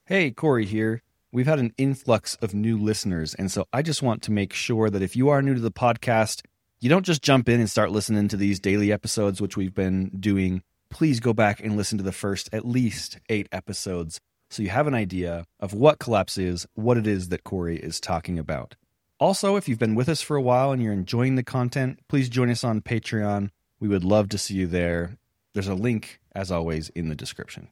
Hey, Corey here. We've had an influx of new listeners, and so I just want to make sure that if you are new to the podcast, you don't just jump in and start listening to these daily episodes, which we've been doing. Please go back and listen to the first at least 8 episodes so you have an idea of what Collapse is, what it is that Corey is talking about. Also, if you've been with us for a while and you're enjoying the content, please join us on Patreon. We would love to see you there. There's a link, as always, in the description.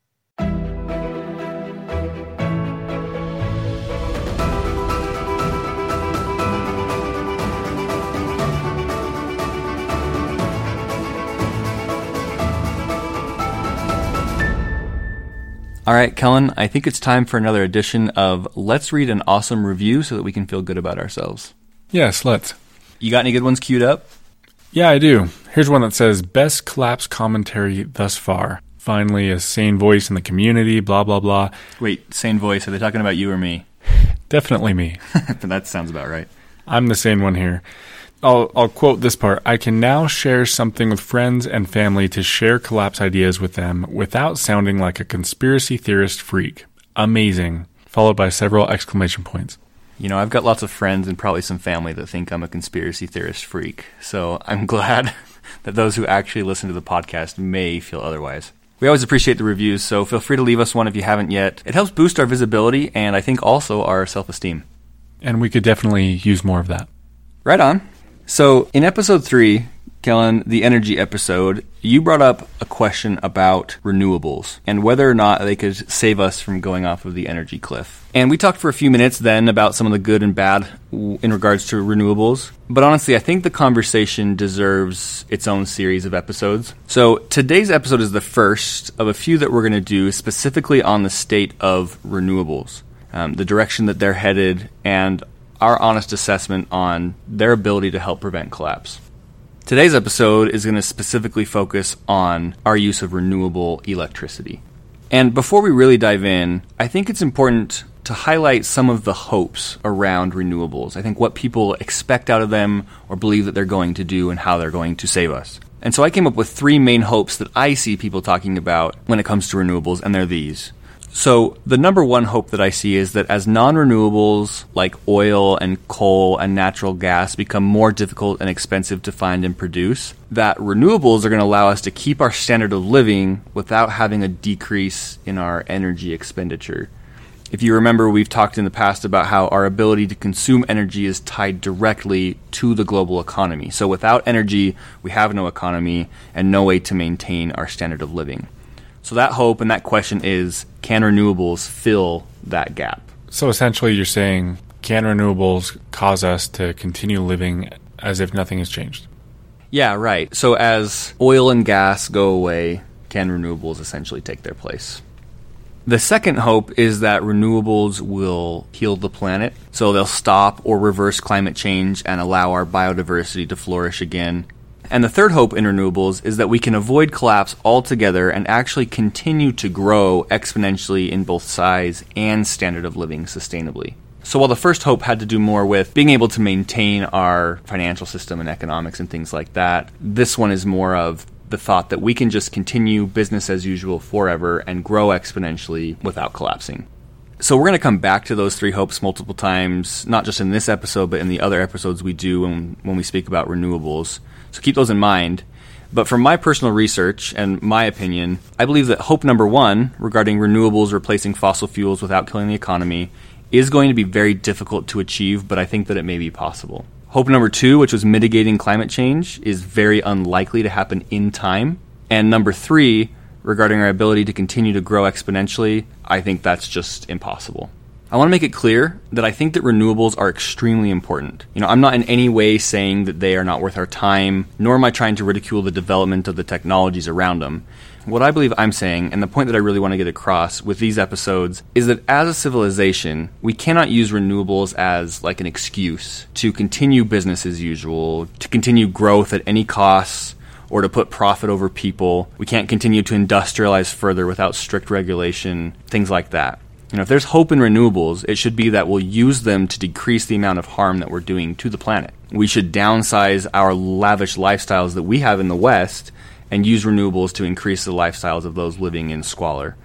All right, Kellen, I think it's time for another edition of Let's Read an Awesome Review so that we can feel good about ourselves. Yes, let's. You got any good ones queued up? Yeah, I do. Here's one that says, Best Collapse Commentary Thus Far. Finally, a sane voice in the community, blah, blah, blah. Wait, sane voice, are they talking about you or me? Definitely me. That sounds about right. I'm the sane one here. I'll quote this part. I can now share something with friends and family to share collapse ideas with them without sounding like a conspiracy theorist freak. Amazing. Followed by several exclamation points. You know, I've got lots of friends and probably some family that think I'm a conspiracy theorist freak. So I'm glad that those who actually listen to the podcast may feel otherwise. We always appreciate the reviews, so feel free to leave us one if you haven't yet. It helps boost our visibility and I think also our self-esteem. And we could definitely use more of that. Right on. So, in episode 3, Kellen, the energy episode, you brought up a question about renewables and whether or not they could save us from going off of the energy cliff. And we talked for a few minutes then about some of the good and bad in regards to renewables. But honestly, I think the conversation deserves its own series of episodes. So, today's episode is the first of a few that we're going to do specifically on the state of renewables, the direction that they're headed, and our honest assessment on their ability to help prevent collapse. Today's episode is going to specifically focus on our use of renewable electricity. And before we really dive in, I think it's important to highlight some of the hopes around renewables. I think what people expect out of them or believe that they're going to do and how they're going to save us. And so I came up with 3 main hopes that I see people talking about when it comes to renewables, and they're these. So the number one hope that I see is that as non-renewables like oil and coal and natural gas become more difficult and expensive to find and produce, that renewables are going to allow us to keep our standard of living without having a decrease in our energy expenditure. If you remember, we've talked in the past about how our ability to consume energy is tied directly to the global economy. So without energy, we have no economy and no way to maintain our standard of living. So that hope and that question is, can renewables fill that gap? So essentially you're saying, can renewables cause us to continue living as if nothing has changed? Yeah, right. So as oil and gas go away, can renewables essentially take their place? The second hope is that renewables will heal the planet. So they'll stop or reverse climate change and allow our biodiversity to flourish again. And the third hope in renewables is that we can avoid collapse altogether and actually continue to grow exponentially in both size and standard of living sustainably. So while the first hope had to do more with being able to maintain our financial system and economics and things like that, this one is more of the thought that we can just continue business as usual forever and grow exponentially without collapsing. So we're going to come back to those 3 hopes multiple times, not just in this episode, but in the other episodes we do when we speak about renewables. So keep those in mind. But from my personal research and my opinion, I believe that hope number 1 regarding renewables replacing fossil fuels without killing the economy is going to be very difficult to achieve, but I think that it may be possible. Hope number 2, which was mitigating climate change, is very unlikely to happen in time. And number 3, regarding our ability to continue to grow exponentially, I think that's just impossible. I want to make it clear that I think that renewables are extremely important. You know, I'm not in any way saying that they are not worth our time, nor am I trying to ridicule the development of the technologies around them. What I believe I'm saying, and the point that I really want to get across with these episodes, is that as a civilization, we cannot use renewables as like an excuse to continue business as usual, to continue growth at any cost, or to put profit over people. We can't continue to industrialize further without strict regulation, things like that. You know, if there's hope in renewables, it should be that we'll use them to decrease the amount of harm that we're doing to the planet. We should downsize our lavish lifestyles that we have in the West and use renewables to increase the lifestyles of those living in squalor.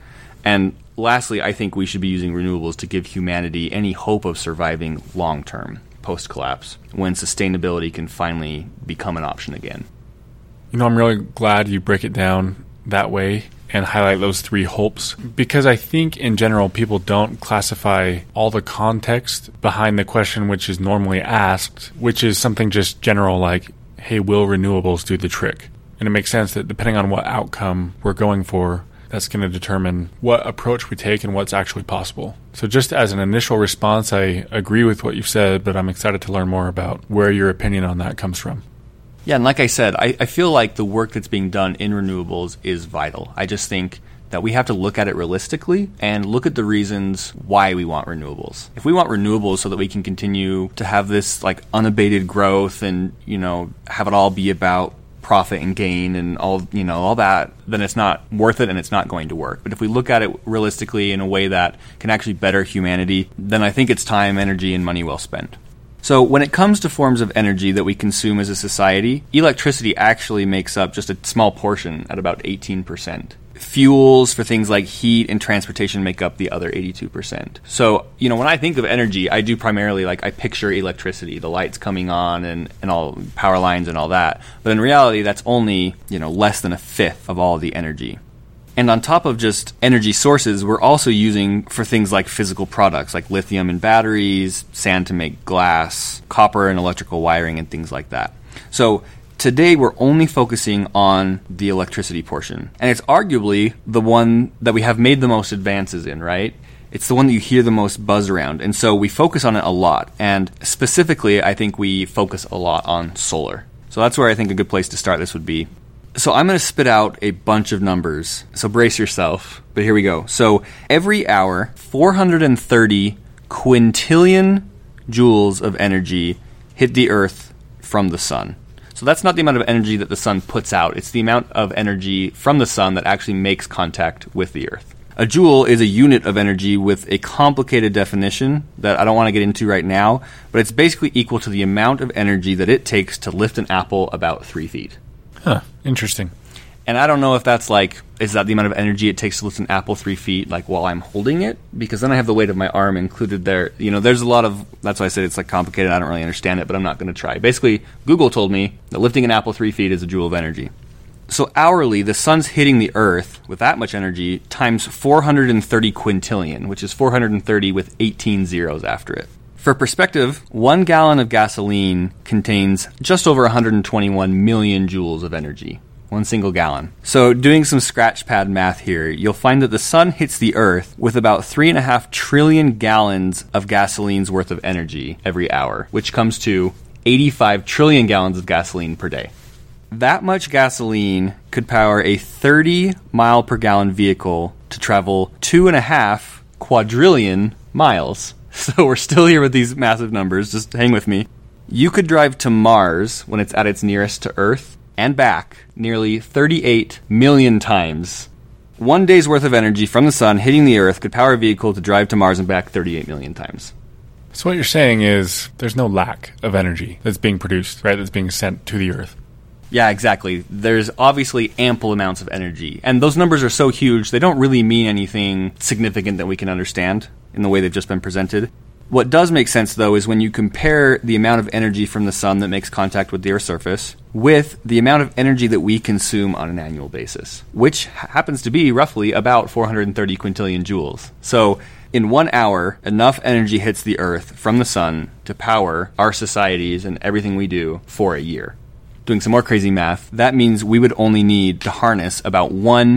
And lastly, I think we should be using renewables to give humanity any hope of surviving long-term, post-collapse, when sustainability can finally become an option again. I'm really glad you break it down that way and highlight those 3 hopes, because I think in general people don't classify all the context behind the question which is normally asked, which is something just general like, hey, will renewables do the trick? And it makes sense that depending on what outcome we're going for, that's going to determine what approach we take and what's actually possible. So just as an initial response, I agree with what you've said, but I'm excited to learn more about where your opinion on that comes from. Yeah, and like I said, I feel like the work that's being done in renewables is vital. I just think that we have to look at it realistically and look at the reasons why we want renewables. If we want renewables so that we can continue to have this like unabated growth and, have it all be about profit and gain and all that, then it's not worth it and it's not going to work. But if we look at it realistically in a way that can actually better humanity, then I think it's time, energy, and money well spent. So when it comes to forms of energy that we consume as a society, electricity actually makes up just a small portion at about 18%. Fuels for things like heat and transportation make up the other 82%. So, when I think of energy, I do primarily, I picture electricity, the lights coming on and all power lines and all that. But in reality, that's only, less than a fifth of all the energy. And on top of just energy sources, we're also using for things like physical products, like lithium in batteries, sand to make glass, copper and electrical wiring, and things like that. So today, we're only focusing on the electricity portion. And it's arguably the one that we have made the most advances in, right? It's the one that you hear the most buzz around. And so we focus on it a lot. And specifically, I think we focus a lot on solar. So that's where I think a good place to start this would be. So I'm going to spit out a bunch of numbers. So brace yourself. But here we go. So every hour, 430 quintillion joules of energy hit the Earth from the sun. So that's not the amount of energy that the sun puts out. It's the amount of energy from the sun that actually makes contact with the Earth. A joule is a unit of energy with a complicated definition that I don't want to get into right now, but it's basically equal to the amount of energy that it takes to lift an apple about 3 feet. Huh, interesting. And I don't know if that's is that the amount of energy it takes to lift an apple 3 feet, while I'm holding it? Because then I have the weight of my arm included there. There's a lot of, that's why I said it's complicated. I don't really understand it, but I'm not going to try. Basically, Google told me that lifting an apple 3 feet is a joule of energy. So hourly, the sun's hitting the Earth with that much energy times 430 quintillion, which is 430 with 18 zeros after it. For perspective, 1 gallon of gasoline contains just over 121 million joules of energy. 1 single gallon. So doing some scratch pad math here, you'll find that the sun hits the Earth with about 3.5 trillion gallons of gasoline's worth of energy every hour, which comes to 85 trillion gallons of gasoline per day. That much gasoline could power a 30 mile per gallon vehicle to travel 2.5 quadrillion miles. So we're still here with these massive numbers, just hang with me. You could drive to Mars when it's at its nearest to Earth and back nearly 38 million times. 1 day's worth of energy from the sun hitting the Earth could power a vehicle to drive to Mars and back 38 million times. So what you're saying is there's no lack of energy that's being produced, right? That's being sent to the Earth. Yeah, exactly. There's obviously ample amounts of energy. And those numbers are so huge, they don't really mean anything significant that we can understand in the way they've just been presented. What does make sense, though, is when you compare the amount of energy from the sun that makes contact with the Earth's surface with the amount of energy that we consume on an annual basis, which happens to be roughly about 430 quintillion joules. So in 1 hour, enough energy hits the Earth from the sun to power our societies and everything we do for a year. Doing some more crazy math, that means we would only need to harness about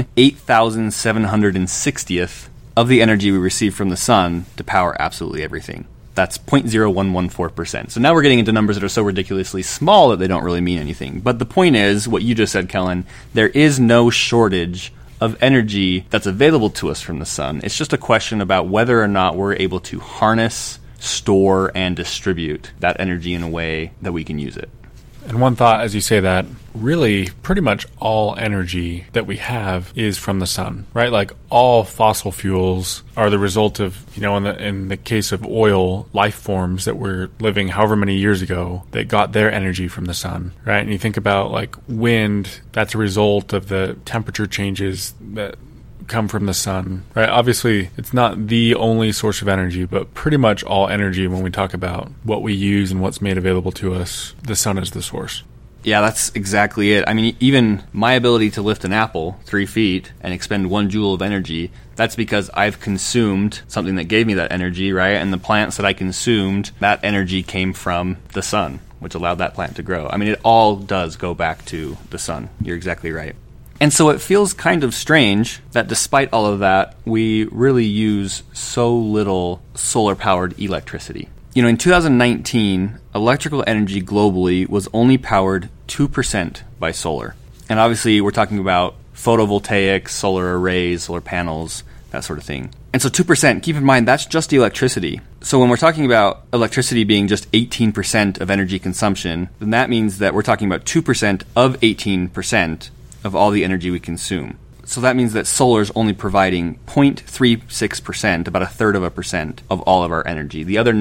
1/8,760th of the energy we receive from the sun to power absolutely everything. That's 0.0114%. So now we're getting into numbers that are so ridiculously small that they don't really mean anything. But the point is, what you just said, Kellen, there is no shortage of energy that's available to us from the sun. It's just a question about whether or not we're able to harness, store, and distribute that energy in a way that we can use it. And one thought as you say that, really pretty much all energy that we have is from the sun, right? Like all fossil fuels are the result of, in the case of oil, life forms that were living however many years ago that got their energy from the sun, right? And you think about like wind, that's a result of the temperature changes that come from the sun, right? Obviously, it's not the only source of energy, but pretty much all energy, when we talk about what we use and what's made available to us, the sun is the source. Yeah, that's exactly it. I mean, even my ability to lift an apple 3 feet and expend 1 joule of energy, that's because I've consumed something that gave me that energy, right? And the plants that I consumed, that energy came from the sun, which allowed that plant to grow. I mean, it all does go back to the sun. You're exactly right. And so it feels kind of strange that despite all of that, we really use so little solar-powered electricity. You know, in 2019, electrical energy globally was only powered 2% by solar. And obviously, we're talking about photovoltaics, solar arrays, solar panels, that sort of thing. And so 2%, keep in mind, that's just the electricity. So when we're talking about electricity being just 18% of energy consumption, then that means that we're talking about 2% of 18% of all the energy we consume. So that means that solar is only providing 0.36%, about 1/3% of all of our energy. The other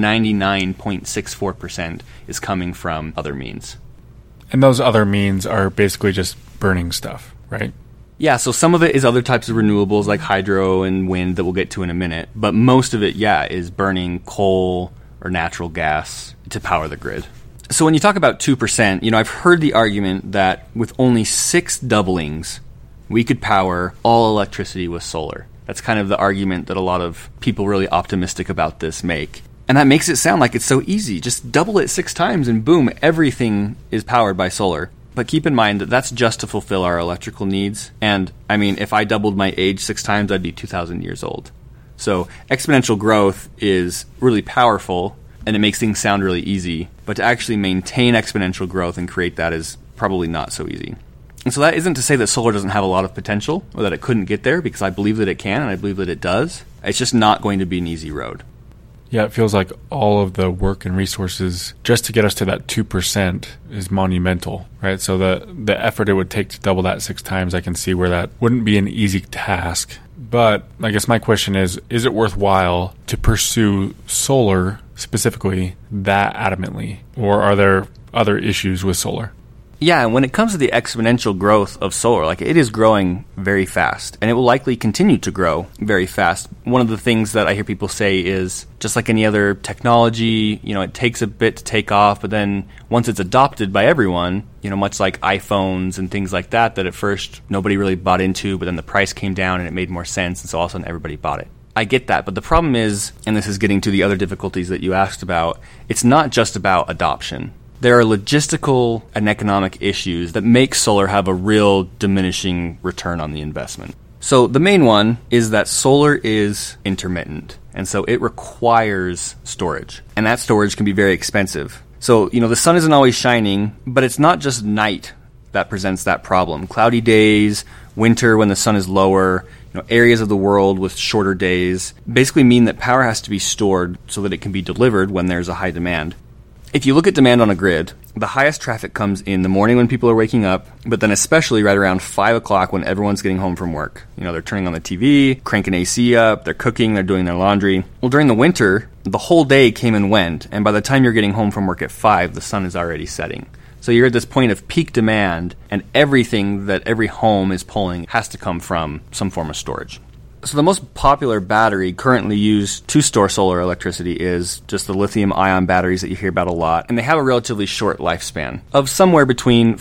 99.64% is coming from other means. And those other means are basically just burning stuff, right? Yeah, so some of it is other types of renewables like hydro and wind that we'll get to in a minute. But most of it, is burning coal or natural gas to power the grid. So when you talk about 2%, I've heard the argument that with only 6 doublings, we could power all electricity with solar. That's kind of the argument that a lot of people really optimistic about this make. And that makes it sound like it's so easy. Just double it 6 times and boom, everything is powered by solar. But keep in mind that that's just to fulfill our electrical needs. And I mean, if I doubled my age 6 times, I'd be 2,000 years old. So exponential growth is really powerful and it makes things sound really easy. But to actually maintain exponential growth and create that is probably not so easy. And so that isn't to say that solar doesn't have a lot of potential or that it couldn't get there, because I believe that it can and I believe that it does. It's just not going to be an easy road. Yeah, it feels like all of the work and resources just to get us to that 2% is monumental, right? So the effort it would take to double that 6 times, I can see where that wouldn't be an easy task. But I guess my question is it worthwhile to pursue solar specifically that adamantly? Or are there other issues with solar? Yeah, and when it comes to the exponential growth of solar, it is growing very fast, and it will likely continue to grow very fast. One of the things that I hear people say is, just like any other technology, it takes a bit to take off, but then once it's adopted by everyone, much like iPhones and things like that at first nobody really bought into, but then the price came down and it made more sense, and so all of a sudden everybody bought it. I get that, but the problem is, and this is getting to the other difficulties that you asked about, it's not just about adoption. There are logistical and economic issues that make solar have a real diminishing return on the investment. So the main one is that solar is intermittent, and so it requires storage, and that storage can be very expensive. So, the sun isn't always shining, but it's not just night that presents that problem. Cloudy days, winter when the sun is lower, areas of the world with shorter days basically mean that power has to be stored so that it can be delivered when there's a high demand. If you look at demand on a grid, the highest traffic comes in the morning when people are waking up, but then especially right around 5 o'clock when everyone's getting home from work. They're turning on the TV, cranking AC up, they're cooking, they're doing their laundry. Well, during the winter, the whole day came and went, and by the time you're getting home from work at 5, the sun is already setting. So you're at this point of peak demand, and everything that every home is pulling has to come from some form of storage. So the most popular battery currently used to store solar electricity is just the lithium-ion batteries that you hear about a lot, and they have a relatively short lifespan of somewhere between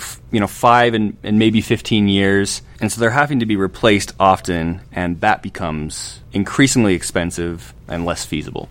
5 and maybe 15 years, and so they're having to be replaced often, and that becomes increasingly expensive and less feasible.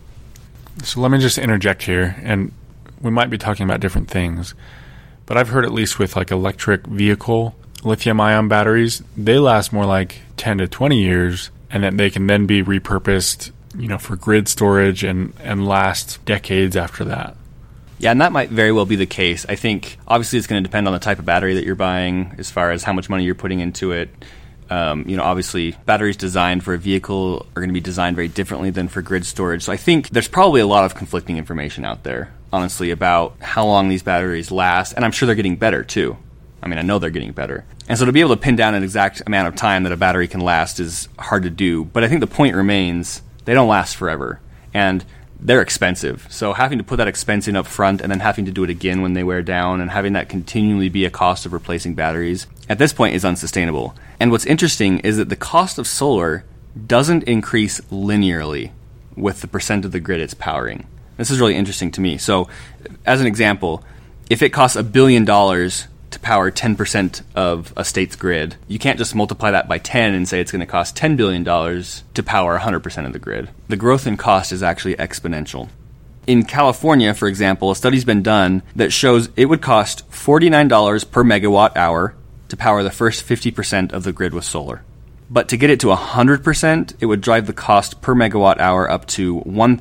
So let me just interject here, and we might be talking about different things, but I've heard at least with electric vehicle lithium-ion batteries, they last more like 10 to 20 years, and that they can then be repurposed, for grid storage and last decades after that. Yeah, and that might very well be the case. I think, obviously, it's going to depend on the type of battery that you're buying as far as how much money you're putting into it. Obviously, batteries designed for a vehicle are going to be designed very differently than for grid storage. So I think there's probably a lot of conflicting information out there, honestly, about how long these batteries last, and I'm sure they're getting better, too. I know they're getting better. And so to be able to pin down an exact amount of time that a battery can last is hard to do. But I think the point remains, they don't last forever. And they're expensive. So having to put that expense in up front and then having to do it again when they wear down and having that continually be a cost of replacing batteries at this point is unsustainable. And what's interesting is that the cost of solar doesn't increase linearly with the percent of the grid it's powering. This is really interesting to me. So as an example, if it costs $1 billion to power 10% of a state's grid, you can't just multiply that by 10 and say it's going to cost $10 billion to power 100% of the grid. The growth in cost is actually exponential. In California, for example, a study's been done that shows it would cost $49 per megawatt hour to power the first 50% of the grid with solar. But to get it to 100%, it would drive the cost per megawatt hour up to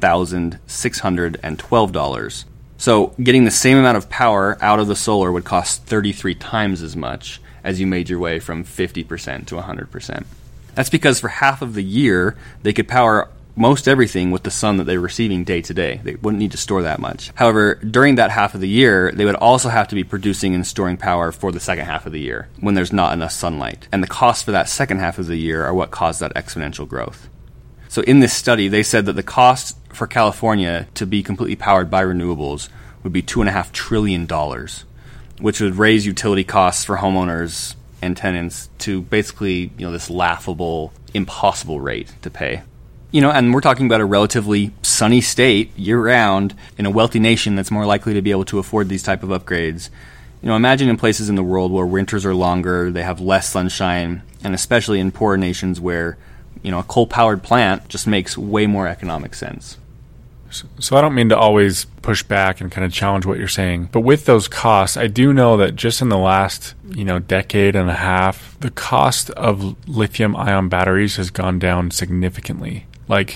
$1,612. So getting the same amount of power out of the solar would cost 33 times as much as you made your way from 50% to 100%. That's because for half of the year, they could power most everything with the sun that they're receiving day to day. They wouldn't need to store that much. However, during that half of the year, they would also have to be producing and storing power for the second half of the year when there's not enough sunlight. And the costs for that second half of the year are what caused that exponential growth. So in this study, they said that the cost for California to be completely powered by renewables would be $2.5 trillion, which would raise utility costs for homeowners and tenants to basically, this laughable, impossible rate to pay. And we're talking about a relatively sunny state year-round in a wealthy nation that's more likely to be able to afford these type of upgrades. Imagine in places in the world where winters are longer, they have less sunshine, and especially in poorer nations where a coal-powered plant just makes way more economic sense. So I don't mean to always push back and kind of challenge what you're saying, but with those costs, I do know that just in the last, decade and a half, the cost of lithium-ion batteries has gone down significantly, like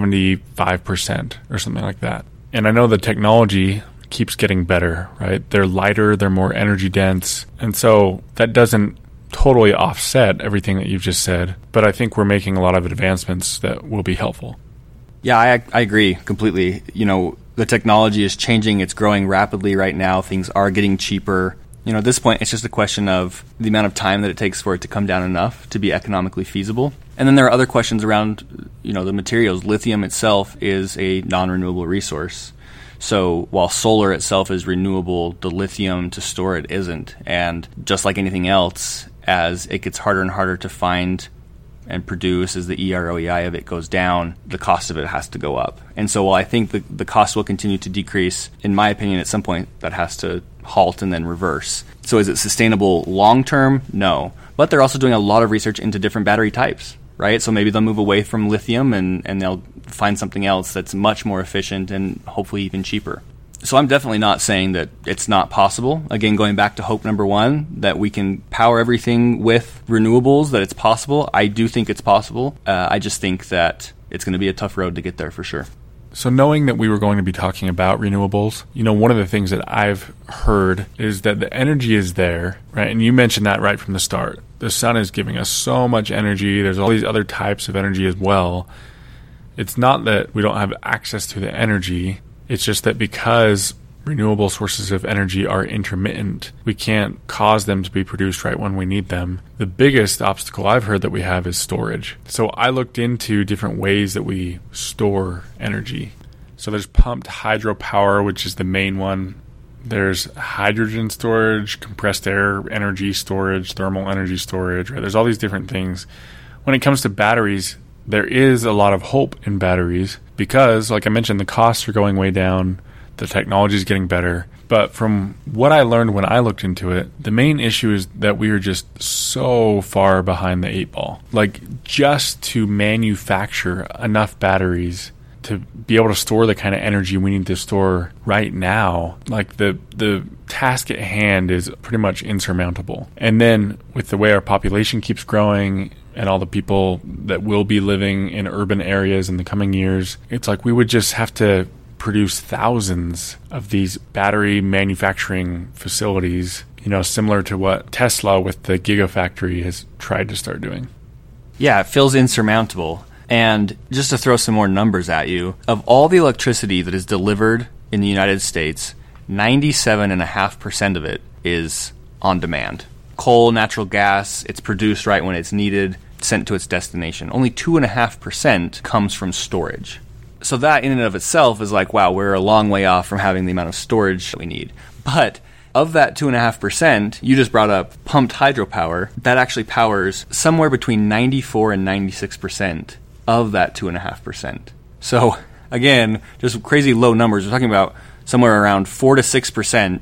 75% or something like that. And I know the technology keeps getting better, right? They're lighter, they're more energy dense, and so that doesn't totally offset everything that you've just said, but I think we're making a lot of advancements that will be helpful. Yeah, I agree completely. The technology is changing. It's growing rapidly right now. Things are getting cheaper. At this point, it's just a question of the amount of time that it takes for it to come down enough to be economically feasible. And then there are other questions around, the materials. Lithium itself is a non-renewable resource. So while solar itself is renewable, the lithium to store it isn't. And just like anything else, as it gets harder and harder to find and produce, as the EROEI of it goes down, the cost of it has to go up. And so while I think the cost will continue to decrease, in my opinion, at some point that has to halt and then reverse. So is it sustainable long term? No. But they're also doing a lot of research into different battery types, right? So maybe they'll move away from lithium and they'll find something else that's much more efficient and hopefully even cheaper. So I'm definitely not saying that it's not possible. Again, going back to hope number one, that we can power everything with renewables, that it's possible. I do think it's possible. I just think that it's going to be a tough road to get there for sure. So knowing that we were going to be talking about renewables, one of the things that I've heard is that the energy is there, right? And you mentioned that right from the start. The sun is giving us so much energy. There's all these other types of energy as well. It's not that we don't have access to the energy. It's just that because renewable sources of energy are intermittent, we can't cause them to be produced right when we need them. The biggest obstacle I've heard that we have is storage. So I looked into different ways that we store energy. So there's pumped hydropower, which is the main one. There's hydrogen storage, compressed air energy storage, thermal energy storage, right? There's all these different things. When it comes to batteries, there is a lot of hope in batteries because, like I mentioned, the costs are going way down, the technology is getting better. But from what I learned when I looked into it, the main issue is that we are just so far behind the 8 ball. Like, just to manufacture enough batteries to be able to store the kind of energy we need to store right now, like the task at hand is pretty much insurmountable. And then with the way our population keeps growing and all the people that will be living in urban areas in the coming years, it's like we would just have to produce thousands of these battery manufacturing facilities, similar to what Tesla with the Gigafactory has tried to start doing. Yeah, it feels insurmountable. And just to throw some more numbers at you, of all the electricity that is delivered in the United States, 97.5% of it is on demand. Coal, natural gas, it's produced right when it's needed, sent to its destination. Only 2.5% comes from storage. So that in and of itself is like, wow, we're a long way off from having the amount of storage that we need. But of that 2.5%, you just brought up pumped hydropower. That actually powers somewhere between 94 and 96% of that 2.5%. So again, just crazy low numbers. We're talking about somewhere around 4 to 6%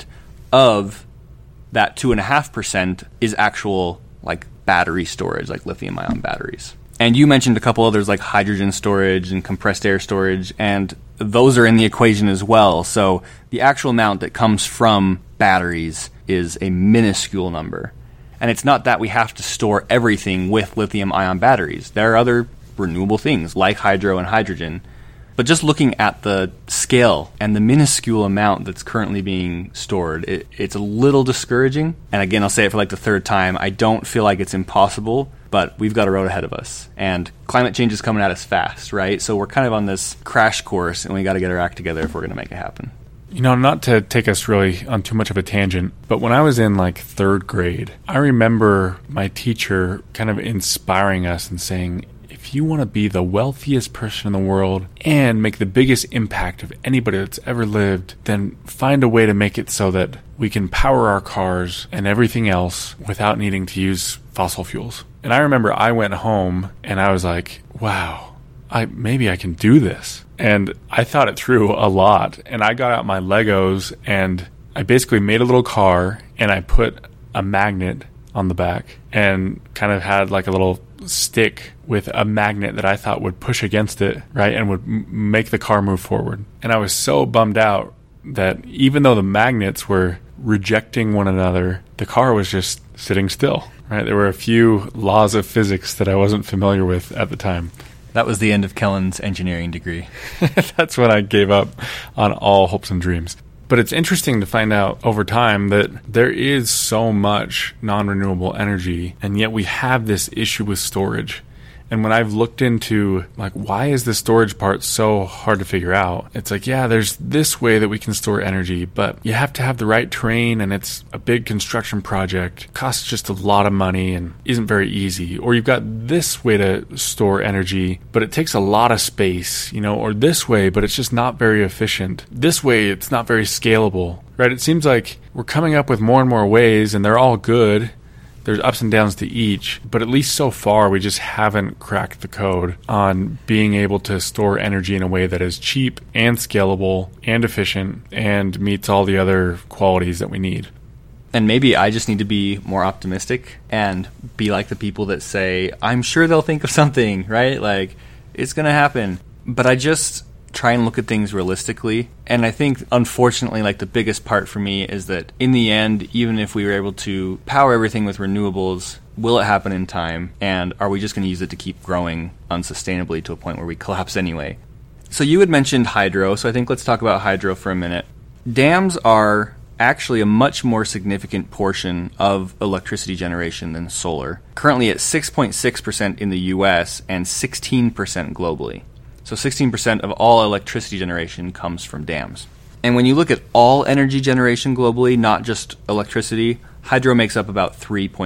of that 2.5% is actual like battery storage, like lithium-ion batteries. And you mentioned a couple others like hydrogen storage and compressed air storage, and those are in the equation as well. So the actual amount that comes from batteries is a minuscule number. And it's not that we have to store everything with lithium-ion batteries. There are other renewable things like hydro and hydrogen. But just looking at the scale and the minuscule amount that's currently being stored, it's a little discouraging. And again, I'll say it for like the third time. I don't feel like it's impossible, but we've got a road ahead of us. And climate change is coming at us fast, right? So we're kind of on this crash course, and we got to get our act together if we're going to make it happen. You know, not to take us really on too much of a tangent, but when I was in like third grade, I remember my teacher kind of inspiring us and saying, if you want to be the wealthiest person in the world and make the biggest impact of anybody that's ever lived, then find a way to make it so that we can power our cars and everything else without needing to use fossil fuels. And I remember I went home and I was like, wow, maybe I can do this. And I thought it through a lot. And I got out my Legos and I basically made a little car and I put a magnet on the back and kind of had like a little stick with a magnet that I thought would push against it, right, and would make the car move forward. And I was so bummed out that even though the magnets were rejecting one another, the car was just sitting still, right? There were a few laws of physics that I wasn't familiar with at the time. That was the end of Kellen's engineering degree. That's when I gave up on all hopes and dreams. But it's interesting to find out over time that there is so much non-renewable energy, and yet we have this issue with storage. And when I've looked into, like, why is the storage part so hard to figure out? It's like, yeah, there's this way that we can store energy, but you have to have the right terrain, and it's a big construction project, costs just a lot of money and isn't very easy. Or you've got this way to store energy, but it takes a lot of space, you know, or this way, but it's just not very efficient. This way, it's not very scalable, right? It seems like we're coming up with more and more ways, and they're all good. There's ups and downs to each, but at least so far, we just haven't cracked the code on being able to store energy in a way that is cheap and scalable and efficient and meets all the other qualities that we need. And maybe I just need to be more optimistic and be like the people that say, I'm sure they'll think of something, right? Like, it's going to happen. But I just try and look at things realistically. And I think, unfortunately, like the biggest part for me is that in the end, even if we were able to power everything with renewables, will it happen in time? And are we just going to use it to keep growing unsustainably to a point where we collapse anyway? So you had mentioned hydro, so I think let's talk about hydro for a minute. Dams are actually a much more significant portion of electricity generation than solar, currently at 6.6% in the US and 16% globally. So 16% of all electricity generation comes from dams. And when you look at all energy generation globally, not just electricity, hydro makes up about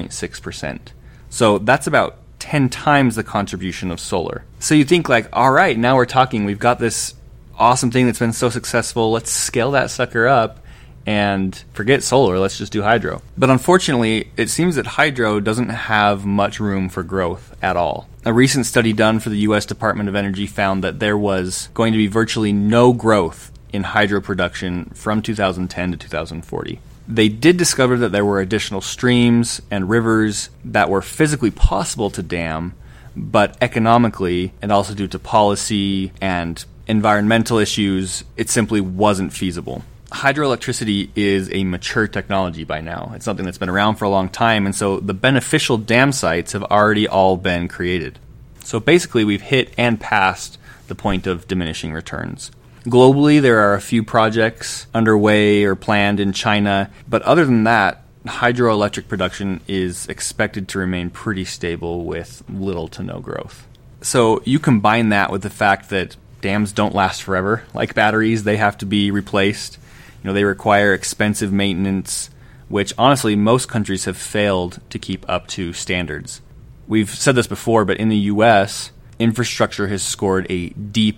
3.6%. So that's about 10 times the contribution of solar. So you think like, all right, now we're talking, we've got this awesome thing that's been so successful, let's scale that sucker up and forget solar, let's just do hydro. But unfortunately, it seems that hydro doesn't have much room for growth at all. A recent study done for the U.S. Department of Energy found that there was going to be virtually no growth in hydro production from 2010 to 2040. They did discover that there were additional streams and rivers that were physically possible to dam, but economically, and also due to policy and environmental issues, it simply wasn't feasible. Hydroelectricity is a mature technology by now. It's something that's been around for a long time, and so the beneficial dam sites have already all been created. So basically, we've hit and passed the point of diminishing returns. Globally, there are a few projects underway or planned in China, but other than that, hydroelectric production is expected to remain pretty stable with little to no growth. So you combine that with the fact that dams don't last forever. Like batteries, they have to be replaced. You know, they require expensive maintenance, which honestly most countries have failed to keep up to standards. We've said this before, but in the U.S., infrastructure has scored a D+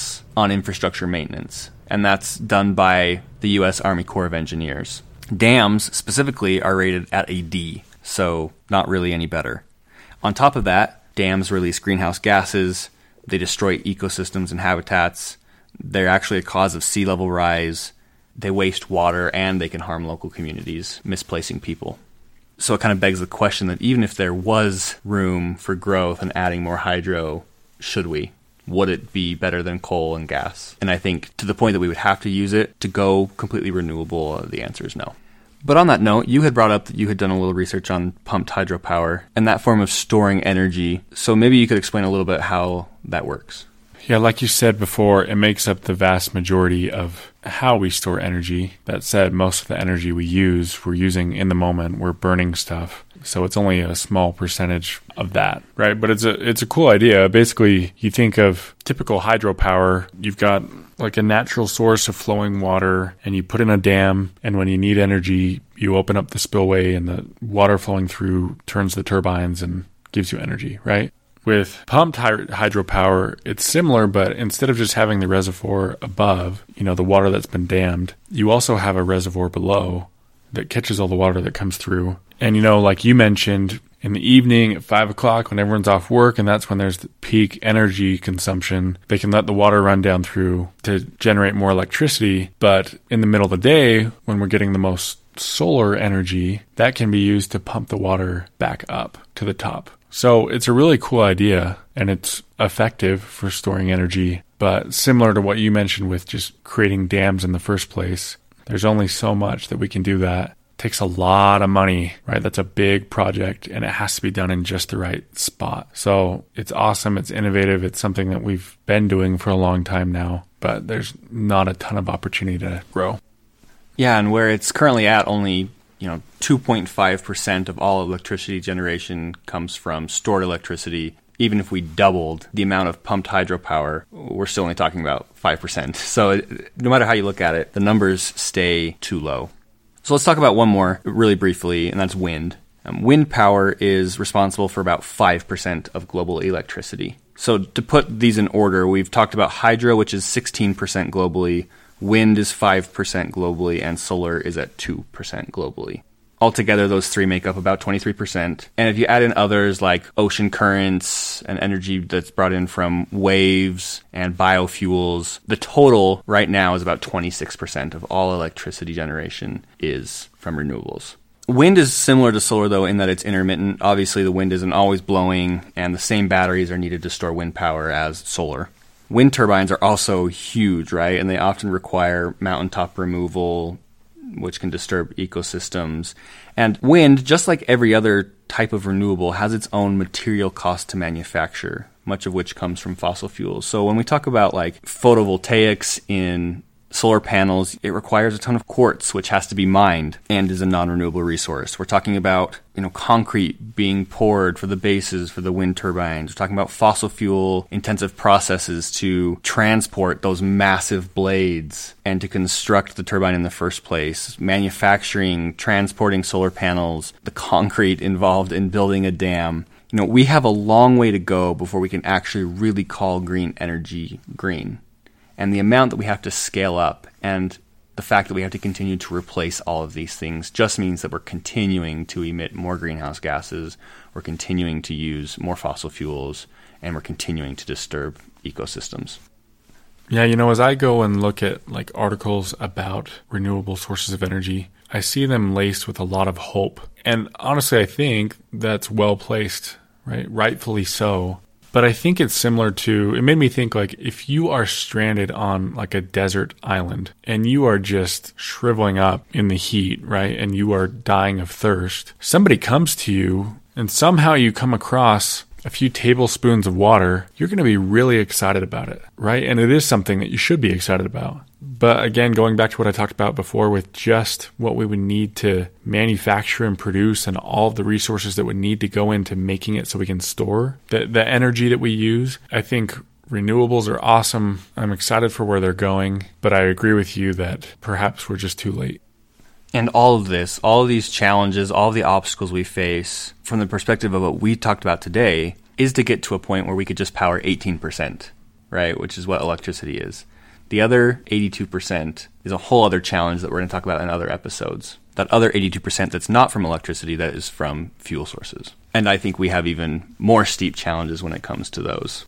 on infrastructure maintenance, and that's done by the U.S. Army Corps of Engineers. Dams specifically are rated at a D, so not really any better. On top of that, dams release greenhouse gases, they destroy ecosystems and habitats, they're actually a cause of sea level rise, they waste water, and they can harm local communities, misplacing people. So it kind of begs the question that even if there was room for growth and adding more hydro, should we? Would it be better than coal and gas? And I think to the point that we would have to use it to go completely renewable, the answer is no. But on that note, you had brought up that you had done a little research on pumped hydropower and that form of storing energy. So maybe you could explain a little bit how that works. Yeah, like you said before, it makes up the vast majority of how we store energy. That said, most of the energy we use, we're using in the moment. We're burning stuff. So it's only a small percentage of that, right? But it's a cool idea. Basically, you think of typical hydropower. You've got like a natural source of flowing water, and you put in a dam, and when you need energy, you open up the spillway, and the water flowing through turns the turbines and gives you energy, right? With pumped hydropower, it's similar, but instead of just having the reservoir above, the water that's been dammed, you also have a reservoir below that catches all the water that comes through. And, like you mentioned, in the evening at 5 o'clock when everyone's off work, and that's when there's the peak energy consumption, they can let the water run down through to generate more electricity. But in the middle of the day, when we're getting the most solar energy, that can be used to pump the water back up to the top. So it's a really cool idea, and it's effective for storing energy. But similar to what you mentioned with just creating dams in the first place, there's only so much that we can do that. It takes a lot of money, right? That's a big project, and it has to be done in just the right spot. So it's awesome. It's innovative. It's something that we've been doing for a long time now, but there's not a ton of opportunity to grow. Yeah, and where it's currently at, only 2.5% of all electricity generation comes from stored electricity. Even if we doubled the amount of pumped hydropower, we're still only talking about 5%. So no matter how you look at it, the numbers stay too low. So let's talk about one more really briefly, and that's wind. Wind power is responsible for about 5% of global electricity. So to put these in order, we've talked about hydro, which is 16% globally, wind is 5% globally, and solar is at 2% globally. Altogether, those three make up about 23%. And if you add in others like ocean currents and energy that's brought in from waves and biofuels, the total right now is about 26% of all electricity generation is from renewables. Wind is similar to solar, though, in that it's intermittent. Obviously, the wind isn't always blowing, and the same batteries are needed to store wind power as solar. Wind turbines are also huge, right? And they often require mountaintop removal, which can disturb ecosystems. And wind, just like every other type of renewable, has its own material cost to manufacture, much of which comes from fossil fuels. So when we talk about like photovoltaics in solar panels, it requires a ton of quartz, which has to be mined and is a non-renewable resource. We're talking about, concrete being poured for the bases for the wind turbines. We're talking about fossil fuel intensive processes to transport those massive blades and to construct the turbine in the first place. Manufacturing, transporting solar panels, the concrete involved in building a dam. We have a long way to go before we can actually really call green energy green. And the amount that we have to scale up and the fact that we have to continue to replace all of these things just means that we're continuing to emit more greenhouse gases, we're continuing to use more fossil fuels, and we're continuing to disturb ecosystems. Yeah, as I go and look at like articles about renewable sources of energy, I see them laced with a lot of hope. And honestly, I think that's well placed, right? Rightfully so. But I think it's similar to, it made me think like if you are stranded on like a desert island and you are just shriveling up in the heat, right? And you are dying of thirst, somebody comes to you and somehow you come across a few tablespoons of water, you're going to be really excited about it, right? And it is something that you should be excited about. But again, going back to what I talked about before with just what we would need to manufacture and produce and all of the resources that would need to go into making it so we can store the energy that we use, I think renewables are awesome. I'm excited for where they're going, but I agree with you that perhaps we're just too late. And all of these challenges, all of the obstacles we face, from the perspective of what we talked about today, is to get to a point where we could just power 18%, right? Which is what electricity is. The other 82% is a whole other challenge that we're going to talk about in other episodes. That other 82% that's not from electricity, that is from fuel sources. And I think we have even more steep challenges when it comes to those.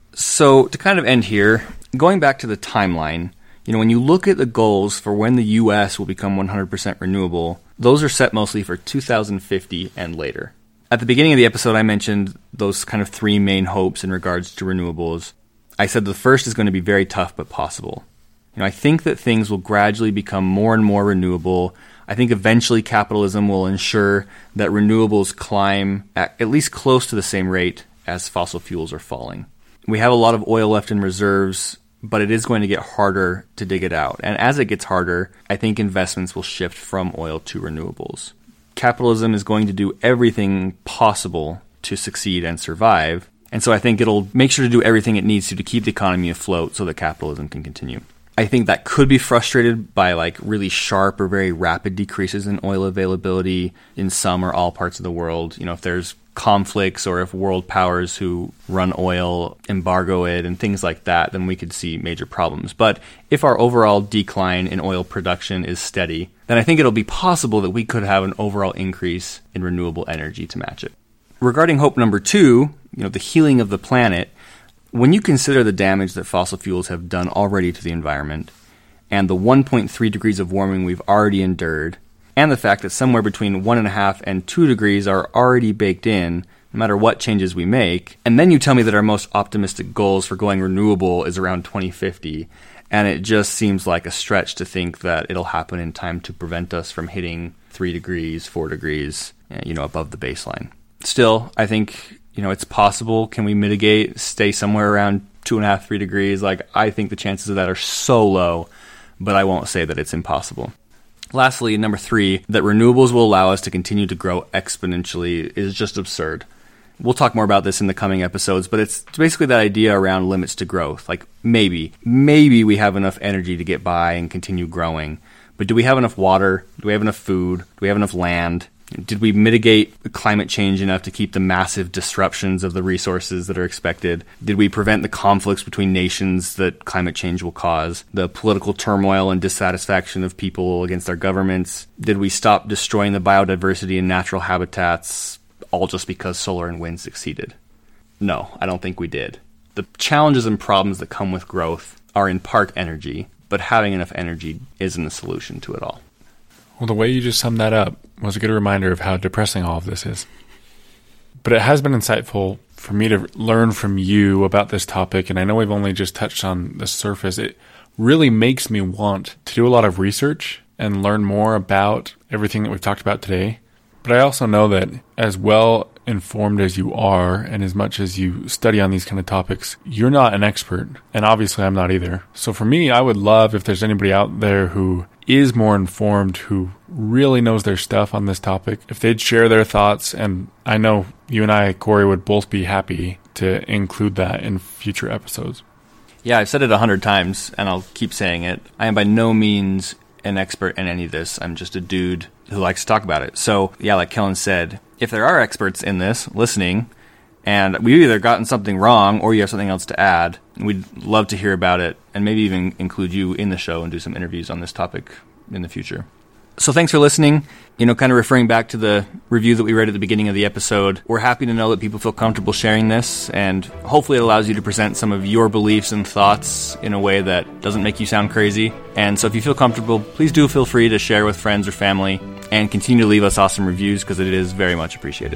So to kind of end here, going back to the timeline, when you look at the goals for when the U.S. will become 100% renewable, those are set mostly for 2050 and later. At the beginning of the episode, I mentioned those kind of three main hopes in regards to renewables. I said the first is going to be very tough but possible. I think that things will gradually become more and more renewable. I think eventually capitalism will ensure that renewables climb at least close to the same rate as fossil fuels are falling. We have a lot of oil left in reserves, but it is going to get harder to dig it out. And as it gets harder, I think investments will shift from oil to renewables. Capitalism is going to do everything possible to succeed and survive. And so I think it'll make sure to do everything it needs to keep the economy afloat so that capitalism can continue. I think that could be frustrated by really sharp or very rapid decreases in oil availability in some or all parts of the world. If there's conflicts or if world powers who run oil embargo it and things like that, then we could see major problems. But if our overall decline in oil production is steady, then I think it'll be possible that we could have an overall increase in renewable energy to match it. Regarding hope number 2, the healing of the planet, when you consider the damage that fossil fuels have done already to the environment, and the 1.3 degrees of warming we've already endured, and the fact that somewhere between 1.5 and 2 degrees are already baked in, no matter what changes we make, and then you tell me that our most optimistic goals for going renewable is around 2050, and it just seems like a stretch to think that it'll happen in time to prevent us from hitting 3 degrees, 4 degrees, above the baseline. Still, I think it's possible. Can we mitigate, stay somewhere around 2.5, 3 degrees? I think the chances of that are so low, but I won't say that it's impossible. Lastly, number 3, that renewables will allow us to continue to grow exponentially is just absurd. We'll talk more about this in the coming episodes, but it's basically that idea around limits to growth. Maybe we have enough energy to get by and continue growing, but do we have enough water? Do we have enough food? Do we have enough land? Did we mitigate climate change enough to keep the massive disruptions of the resources that are expected? Did we prevent the conflicts between nations that climate change will cause? The political turmoil and dissatisfaction of people against our governments? Did we stop destroying the biodiversity and natural habitats, all just because solar and wind succeeded? No, I don't think we did. The challenges and problems that come with growth are in part energy, but having enough energy isn't a solution to it all. Well, the way you just summed that up was a good reminder of how depressing all of this is. But it has been insightful for me to learn from you about this topic, and I know we've only just touched on the surface. It really makes me want to do a lot of research and learn more about everything that we've talked about today. But I also know that as well informed as you are, and as much as you study on these kind of topics, you're not an expert, and obviously I'm not either. So for me, I would love if there's anybody out there who is more informed, who really knows their stuff on this topic, if they'd share their thoughts. And I know you and I, Corey, would both be happy to include that in future episodes. Yeah, I've said it 100 times, and I'll keep saying it. I am by no means an expert in any of this. I'm just a dude who likes to talk about it. So, yeah, like Kellen said, if there are experts in this listening, and we've either gotten something wrong or you have something else to add, we'd love to hear about it and maybe even include you in the show and do some interviews on this topic in the future. So thanks for listening. Kind of referring back to the review that we read at the beginning of the episode, we're happy to know that people feel comfortable sharing this, and hopefully it allows you to present some of your beliefs and thoughts in a way that doesn't make you sound crazy. And so if you feel comfortable, please do feel free to share with friends or family, and continue to leave us awesome reviews because it is very much appreciated.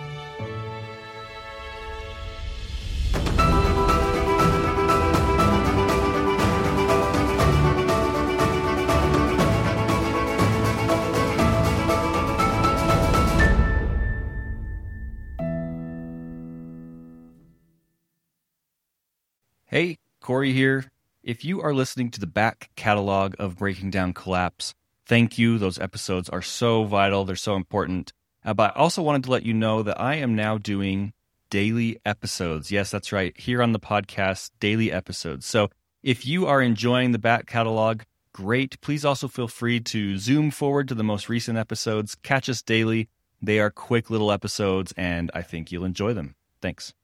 Hey, Corey here. If you are listening to the back catalog of Breaking Down Collapse, thank you. Those episodes are so vital. They're so important. But I also wanted to let you know that I am now doing daily episodes. Yes, that's right. Here on the podcast, daily episodes. So if you are enjoying the back catalog, great. Please also feel free to zoom forward to the most recent episodes. Catch us daily. They are quick little episodes, and I think you'll enjoy them. Thanks.